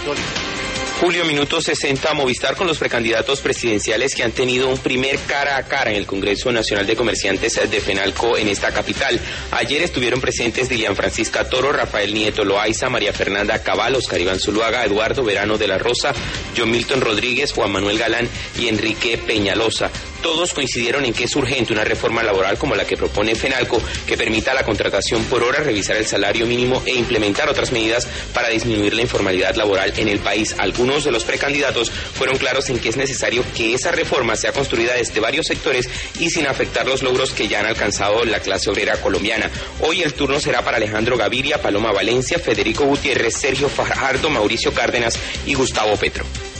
histórico. Julio, minuto 60, Movistar con los precandidatos presidenciales que han tenido un primer cara a cara en el Congreso Nacional de Comerciantes de FENALCO en esta capital. Ayer estuvieron presentes Dilian Francisca Toro, Rafael Nieto Loaiza, María Fernanda Cabal, Oscar Iván Zuluaga, Eduardo Verano de la Rosa, John Milton Rodríguez, Juan Manuel Galán y Enrique Peñalosa. Todos coincidieron en que es urgente una reforma laboral como la que propone FENALCO, que permita la contratación por hora, revisar el salario mínimo e implementar otras medidas para disminuir la informalidad laboral en el país. Algunos de los precandidatos fueron claros en que es necesario que esa reforma sea construida desde varios sectores y sin afectar los logros que ya han alcanzado la clase obrera colombiana. Hoy el turno será para Alejandro Gaviria, Paloma Valencia, Federico Gutiérrez, Sergio Fajardo, Mauricio Cárdenas y Gustavo Petro.